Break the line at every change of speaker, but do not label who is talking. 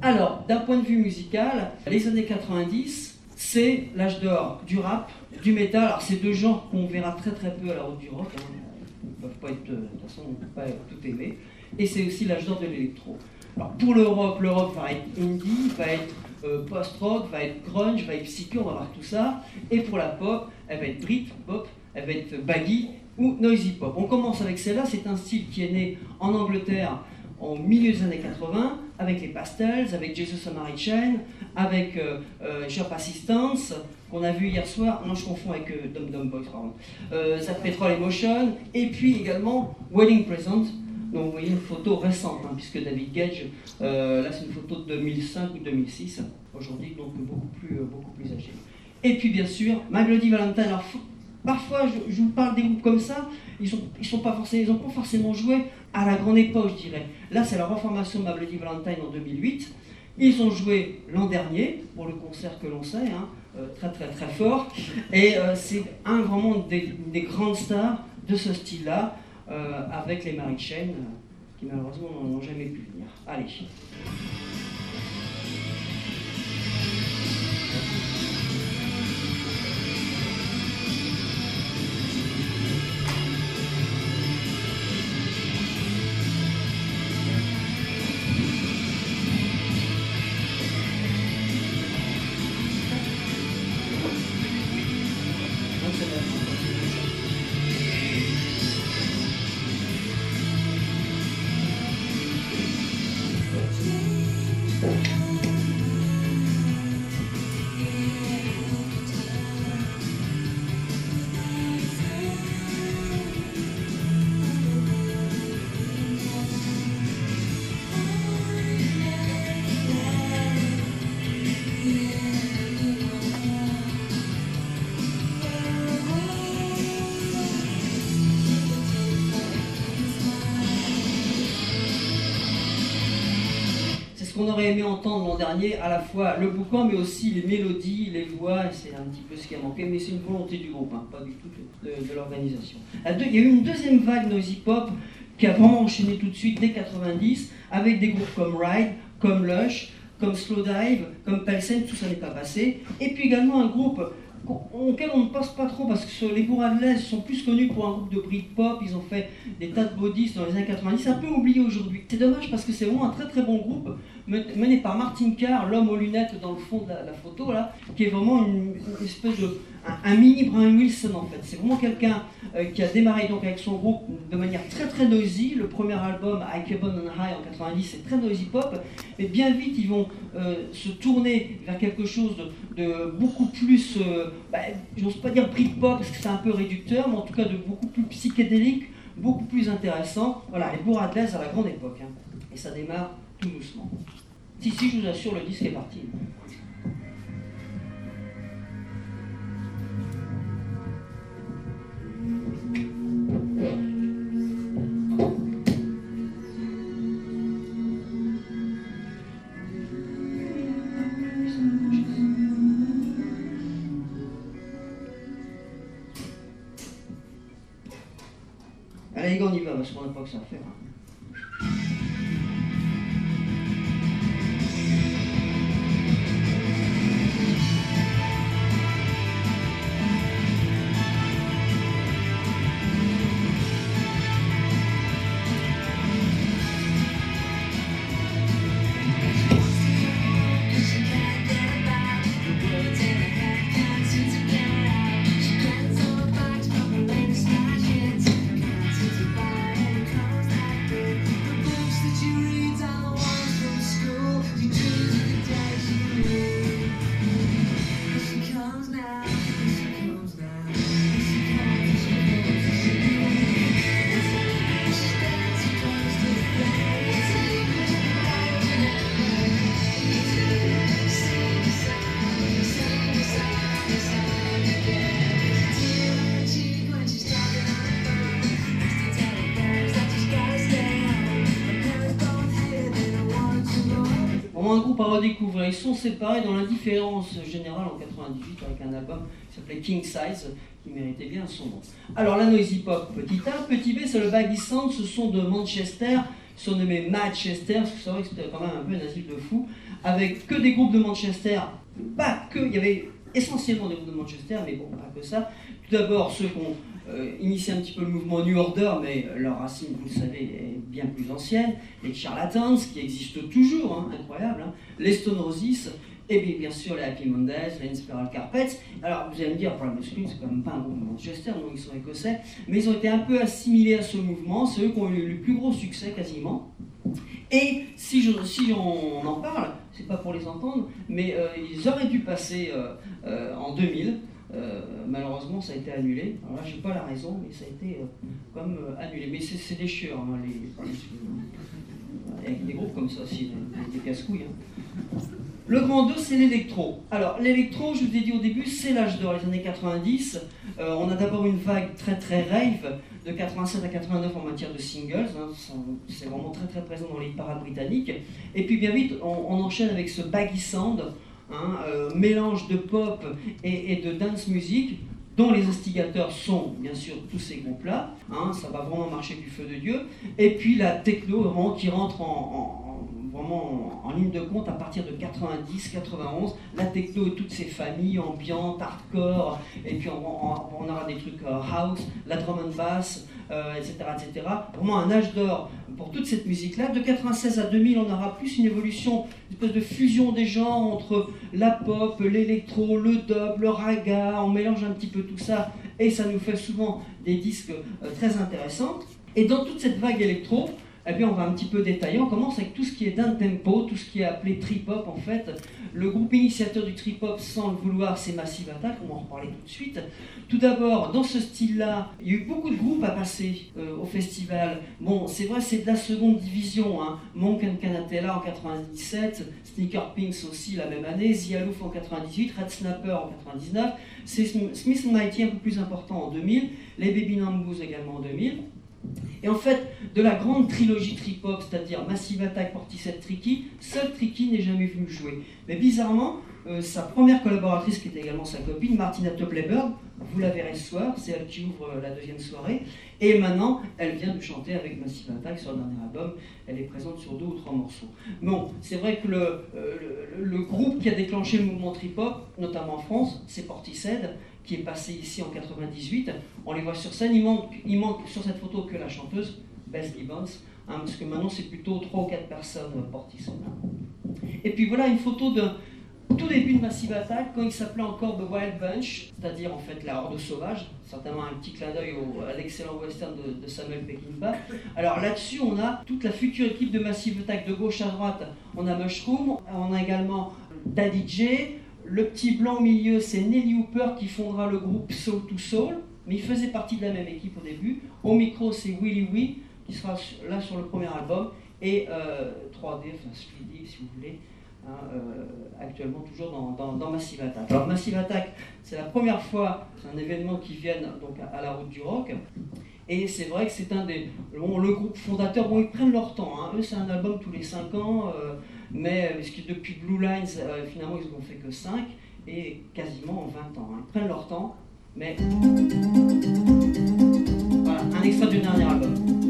Alors, d'un point de vue musical, les années 90, c'est l'âge d'or du rap, du métal. Alors, c'est deux genres qu'on verra très très peu à la route du rock. Hein. Ils ne peuvent pas être, de toute façon, on ne peut pas tout aimer. Et c'est aussi l'âge d'or de l'électro. Alors, pour le rock va être indie, va être post-rock, va être grunge, va être psyché, on va voir tout ça. Et pour la pop, elle va être Brit-pop, elle va être baggy ou noisy pop. On commence avec celle-là, c'est un style qui est né en Angleterre en milieu des années 80, avec les Pastels, avec Jesus and Mary Chain, avec Shop Assistance, qu'on a vu hier soir, non je confonds avec Dum Dum Boys, pardon, Zac Petrol Emotion, et puis également Wedding Present. Donc vous voyez une photo récente, hein, puisque David Gage, là c'est une photo de 2005 ou 2006, aujourd'hui donc beaucoup plus âgé. Et puis bien sûr, My Bloody Valentine. Alors, parfois je vous parle des groupes comme ça, ils n'ont pas forcément joué à la grande époque, je dirais. Là c'est la reformation de My Bloody Valentine en 2008. Ils ont joué l'an dernier, pour le concert que l'on sait, hein, très très très fort. Et c'est vraiment des grandes stars de ce style-là. Avec les Mary Chain, qui malheureusement n'ont jamais pu venir. Allez. On aurait aimé entendre l'an dernier, à la fois le boucan, mais aussi les mélodies, les voix, c'est un petit peu ce qui a manqué, mais c'est une volonté du groupe, hein, pas du tout de l'organisation. Il y a eu une deuxième vague noisy pop qui a vraiment enchaîné tout de suite dès 90, avec des groupes comme Ride, comme Lush, comme Slowdive, comme Pelsen, tout ça n'est pas passé, et puis également un groupe auquel on ne passe pas trop parce que les Bourradais sont plus connus pour un groupe de Britpop, ils ont fait des tas de bodies dans les années 90, un peu oublié aujourd'hui. C'est dommage parce que c'est vraiment un très très bon groupe mené par Martin Carr, l'homme aux lunettes dans le fond de la photo là, qui est vraiment une espèce de un mini Brian Wilson en fait. C'est vraiment quelqu'un qui a démarré donc avec son groupe de manière très très noisy. Le premier album I Keep On High en 90 c'est très noisy pop, mais bien vite ils vont se tourner vers quelque chose de beaucoup plus, j'ose pas dire Britpop parce que c'est un peu réducteur, mais en tout cas de beaucoup plus psychédélique, beaucoup plus intéressant. Voilà, les Bourradais à la grande époque, hein. Et ça démarre tout doucement. Si, je vous assure, le disque est parti. Allez, on y va, parce qu'on n'a pas que ça à faire. Hein. Un groupe à redécouvrir. Ils sont séparés dans l'indifférence générale en 98 avec un album qui s'appelait King Size qui méritait bien son nom. Alors la noisy pop, petit A, petit B, c'est le baggy sound, ce sont de Manchester surnommé Manchester, parce que c'est vrai que c'était quand même un peu un asile de fous, avec que des groupes de Manchester, pas que, il y avait essentiellement des groupes de Manchester, mais bon, pas que ça. Tout d'abord, ceux qui ont initié un petit peu le mouvement New Order, mais leur racine, vous le savez, est bien plus ancienne. Les Charlatans, qui existent toujours, hein, incroyable, hein. Les Stone Roses, et bien sûr les Happy Mondays, les Spiral Carpets. Alors vous allez me dire, Primal Scream, c'est quand même pas un groupe de Manchester, donc ils sont écossais, mais ils ont été un peu assimilés à ce mouvement, c'est eux qui ont eu le plus gros succès quasiment. Et si on en parle, c'est pas pour les entendre, mais ils auraient dû passer en 2000. Malheureusement, ça a été annulé. Alors là, j'ai pas la raison, mais ça a été comme annulé. Mais c'est des chieurs, hein, avec des groupes comme ça aussi, des casse-couilles. Hein. Le grand 2, c'est l'électro. Alors, l'électro, je vous ai dit au début, c'est l'âge d'or, les années 90. On a d'abord une vague très très rave, de 87 à 89 en matière de singles. Hein, c'est vraiment très très présent dans les parades britanniques. Et puis bien vite, on enchaîne avec ce baggy sound, hein, mélange de pop et de dance music, dont les instigateurs sont bien sûr tous ces groupes-là. Hein, ça va vraiment marcher du feu de Dieu. Et puis la techno, vraiment, qui rentre vraiment en ligne de compte à partir de 90, 91, la techno et toutes ses familles, ambiantes, hardcore, et puis on aura des trucs house, la drum and bass, etc., etc. Vraiment un âge d'or pour toute cette musique-là. De 96 à 2000, on aura plus une évolution, une espèce de fusion des genres entre la pop, l'électro, le dub, le raga, on mélange un petit peu tout ça, et ça nous fait souvent des disques très intéressants. Et dans toute cette vague électro, eh bien, on va un petit peu détailler. On commence avec tout ce qui est down tempo, tout ce qui est appelé trip-hop en fait. Le groupe initiateur du trip-hop, sans le vouloir, c'est Massive Attack, on va en reparler tout de suite. Tout d'abord, dans ce style-là, il y a eu beaucoup de groupes à passer au festival. Bon, c'est vrai, c'est de la seconde division, hein. Monk and Canatella en 97, Sneaker Pinks aussi la même année, The Aloof en 98, Red Snapper en 99, c'est Smith & Mighty un peu plus important en 2000, les Baby Nambous également en 2000. Et en fait, de la grande trilogie trip-hop, c'est-à-dire Massive Attack, Portishead, Tricky, seul Tricky n'est jamais venu jouer. Mais bizarrement, sa première collaboratrice, qui était également sa copine, Martina Topley-Bird, vous la verrez ce soir, c'est elle qui ouvre la deuxième soirée, et maintenant, elle vient de chanter avec Massive Attack sur le dernier album, elle est présente sur 2 ou 3 morceaux. Bon, c'est vrai que le groupe qui a déclenché le mouvement trip-hop, notamment en France, c'est Portishead, qui est passé ici en 98. On les voit sur scène, il manque sur cette photo que la chanteuse, Bess Gibbons, hein, parce que maintenant c'est plutôt 3 ou 4 personnes Portishead. Et puis voilà une photo de tout début de Massive Attack, quand il s'appelait encore The Wild Bunch, c'est-à-dire en fait la horde sauvage, certainement un petit clin d'œil à l'excellent western de Samuel Peckinpah. Alors là-dessus, on a toute la future équipe de Massive Attack de gauche à droite. On a Mushroom, on a également Daddy J. Le petit blanc au milieu, c'est Nelly Hooper qui fondera le groupe Soul to Soul, mais il faisait partie de la même équipe au début. Au micro, c'est Willie Wee, qui sera là sur le premier album, et 3D, enfin Speedy si vous voulez, hein, actuellement toujours dans Massive Attack. Alors Massive Attack, c'est la première fois, c'est un événement qui vient donc à la Route du Rock, et c'est vrai que c'est le groupe fondateur, bon ils prennent leur temps, hein. Eux c'est un album tous les 5 ans, mais depuis Blue Lines, finalement ils n'ont fait que 5, et quasiment en 20 ans, hein. Ils prennent leur temps, mais voilà, un extrait du dernier album.